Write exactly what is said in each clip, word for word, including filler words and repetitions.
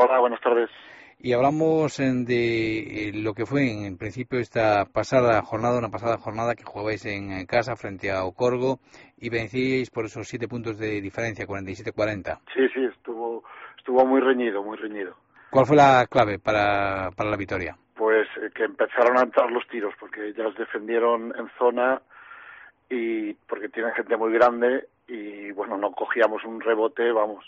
Hola, buenas tardes. Y hablamos en, de eh, lo que fue en, en principio esta pasada jornada, una pasada jornada que jugabais en, en casa frente a Ocorgo y vencíais por esos siete puntos de diferencia, cuarenta y siete cuarenta. Sí, sí, estuvo estuvo muy reñido, muy reñido. ¿Cuál fue la clave para, para la victoria? Pues eh, que empezaron a entrar los tiros, porque ellas defendieron en zona y porque tienen gente muy grande y bueno, no cogíamos un rebote, vamos.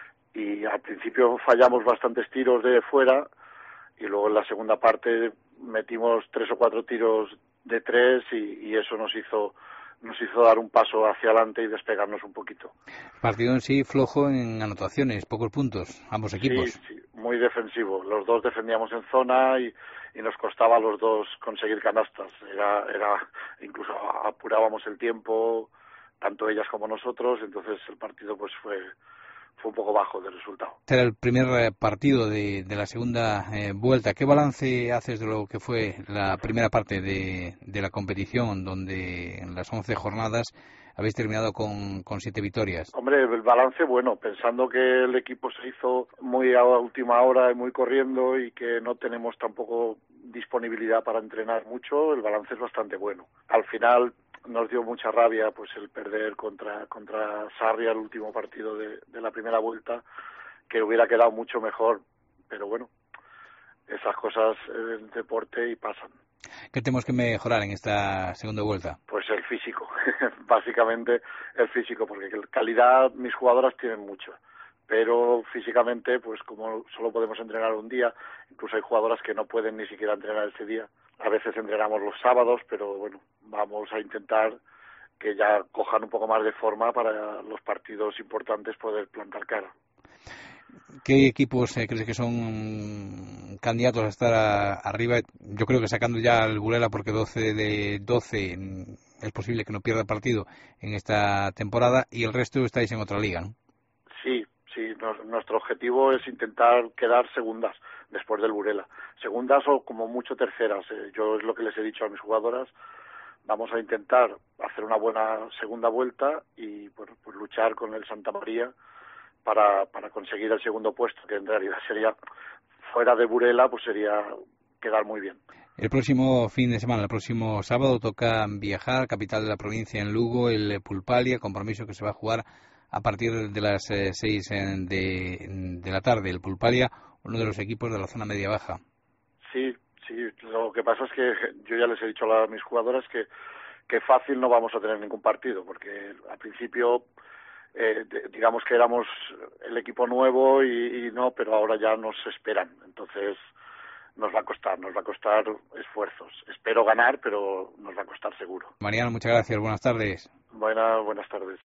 Y al principio fallamos bastantes tiros de fuera y luego en la segunda parte metimos tres o cuatro tiros de tres y, y eso nos hizo nos hizo dar un paso hacia adelante y despegarnos un poquito. Partido en sí flojo en anotaciones, pocos puntos, ambos Sí, equipos. sí, muy defensivo. Los dos defendíamos en zona y, y nos costaba a los dos conseguir canastas. Era, era, incluso apurábamos el tiempo, tanto ellas como nosotros, entonces el partido pues fue fue un poco bajo de resultado. Este era el primer eh, partido de, de la segunda eh, vuelta. ¿Qué balance haces de lo que fue la primera parte de, de la competición, donde en las once jornadas habéis terminado con, con siete victorias? Hombre, el balance bueno, pensando que el equipo se hizo muy a última hora y muy corriendo y que no tenemos tampoco disponibilidad para entrenar mucho, el balance es bastante bueno. Al final nos dio mucha rabia pues el perder contra contra Sarria el último partido de, de la primera vuelta, que hubiera quedado mucho mejor, pero bueno, esas cosas en deporte y pasan. ¿Qué tenemos que mejorar en esta segunda vuelta? Pues el físico, básicamente el físico, porque calidad mis jugadoras tienen mucho, pero físicamente, pues como solo podemos entrenar un día, incluso hay jugadoras que no pueden ni siquiera entrenar ese día. A veces entrenamos los sábados, pero bueno, vamos a intentar que ya cojan un poco más de forma para los partidos importantes poder plantar cara. ¿Qué equipos eh, crees que son candidatos a estar a, arriba? Yo creo que sacando ya al Burela, porque doce de doce es posible que no pierda partido en esta temporada, y el resto estáis en otra liga, ¿no? Sí, sí, nos, nuestro objetivo es intentar quedar segundas después del Burela. Segundas o como mucho terceras. Eh. Yo es lo que les he dicho a mis jugadoras. Vamos a intentar hacer una buena segunda vuelta y bueno, pues luchar con el Santa María para, para conseguir el segundo puesto, que en realidad sería, fuera de Burela, pues sería quedar muy bien. El próximo fin de semana, el próximo sábado, toca viajar, capital de la provincia, en Lugo, el Pulpalia, compromiso que se va a jugar a partir de las eh, seis eh, de, de la tarde. El Pulpalia, uno de los equipos de la zona media-baja. Sí, sí, lo que pasa es que yo ya les he dicho a mis jugadoras que, que fácil no vamos a tener ningún partido, porque al principio eh, digamos que éramos el equipo nuevo y, y no, pero ahora ya nos esperan, entonces nos va a costar, nos va a costar esfuerzos. Espero ganar, pero nos va a costar seguro. Mariano, muchas gracias, buenas tardes. Buenas, buenas tardes.